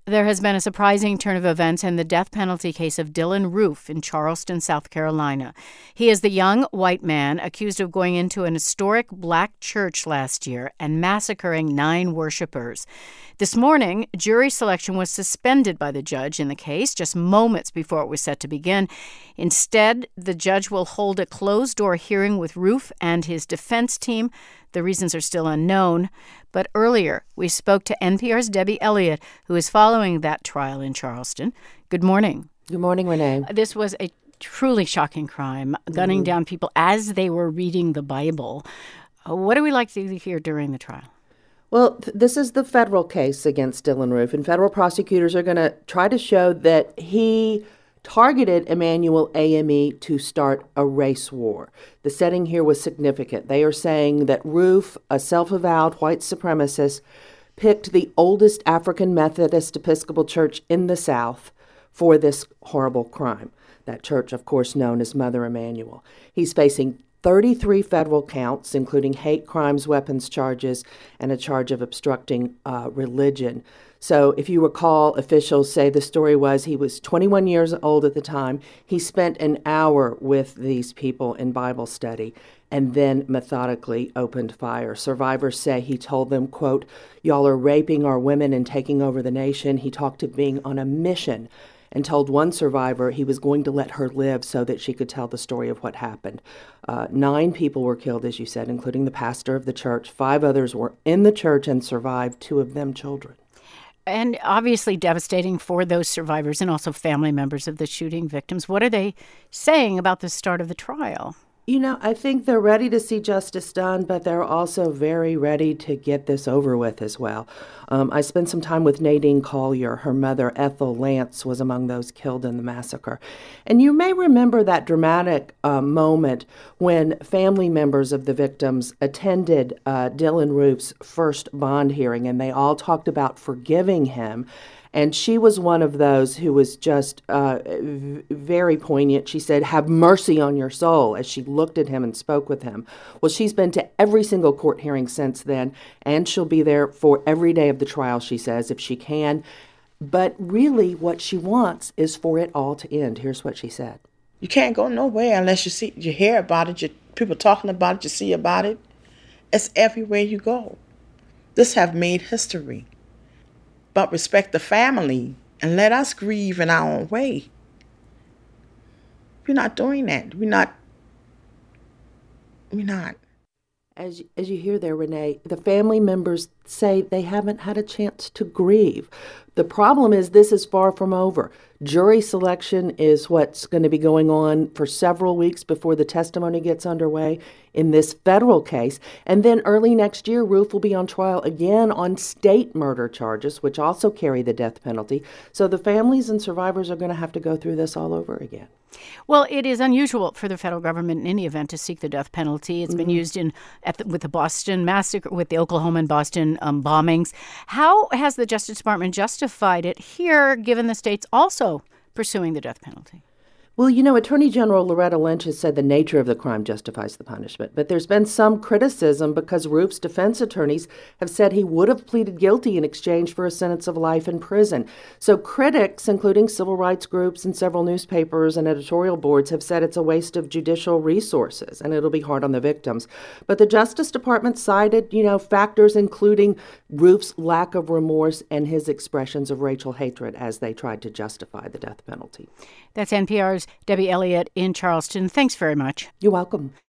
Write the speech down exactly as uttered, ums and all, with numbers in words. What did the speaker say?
There has been a surprising turn of events in the death penalty case of Dylann Roof in Charleston, South Carolina. He is the young white man accused of going into an historic black church last year and massacring nine worshipers. This morning, jury selection was suspended by the judge in the case just moments before it was set to begin. Instead, the judge will hold a closed-door hearing with Roof and his defense team. The reasons are still unknown. But earlier, we spoke to N P R's Debbie Elliott, who is following that trial in Charleston. Good morning. Good morning, Renee. This was a truly shocking crime, gunning mm-hmm. down people as they were reading the Bible. Uh, what do we like to hear during the trial? Well, th- this is the federal case against Dylann Roof, and federal prosecutors are going to try to show that he targeted Emanuel A M E to start a race war. The setting here was significant. They are saying that Roof, a self-avowed white supremacist, picked the oldest African Methodist Episcopal church in the South for this horrible crime. That church, of course, known as Mother Emanuel. He's facing thirty-three federal counts, including hate crimes, weapons charges, and a charge of obstructing uh, religion. So if you recall, officials say the story was he was twenty-one years old at the time. He spent an hour with these people in Bible study and then methodically opened fire. Survivors say he told them, quote, "Y'all are raping our women and taking over the nation." He talked of being on a mission and told one survivor he was going to let her live so that she could tell the story of what happened. Uh, nine people were killed, as you said, including the pastor of the church. Five others were in the church and survived, two of them children. And obviously devastating for those survivors and also family members of the shooting victims. What are they saying about the start of the trial? You know, I think they're ready to see justice done, but they're also very ready to get this over with as well. Um, I spent some time with Nadine Collier. Her mother, Ethel Lance, was among those killed in the massacre. And you may remember that dramatic uh, moment when family members of the victims attended uh, Dylann Roof's first bond hearing, and they all talked about forgiving him. And she was one of those who was just uh, v- very poignant. She said, "Have mercy on your soul," as she looked at him and spoke with him. Well, she's been to every single court hearing since then, and she'll be there for every day of the trial, she says, if she can. But really what she wants is for it all to end. Here's what she said. You can't go nowhere unless you see, you hear about it, you, people talking about it, you see about it. It's everywhere you go. This have made history. But respect the family and let us grieve in our own way. We're not doing that. We're not. We're not. As, as you hear there, Renee, the family members say they haven't had a chance to grieve. The problem is this is far from over. Jury selection is what's going to be going on for several weeks before the testimony gets underway in this federal case. And then early next year, Roof will be on trial again on state murder charges, which also carry the death penalty. So the families and survivors are going to have to go through this all over again. Well, it is unusual for the federal government in any event to seek the death penalty. It's mm-hmm. been used in at the, with the Boston massacre, with the Oklahoma and Boston um, bombings. How has the Justice Department justified it here, given the states also pursuing the death penalty? Well, you know, Attorney General Loretta Lynch has said the nature of the crime justifies the punishment, but there's been some criticism because Roof's defense attorneys have said he would have pleaded guilty in exchange for a sentence of life in prison. So critics, including civil rights groups and several newspapers and editorial boards, have said it's a waste of judicial resources and it'll be hard on the victims. But the Justice Department cited, you know, factors including Roof's lack of remorse and his expressions of racial hatred as they tried to justify the death penalty. That's N P R's Debbie Elliott in Charleston. Thanks very much. You're welcome.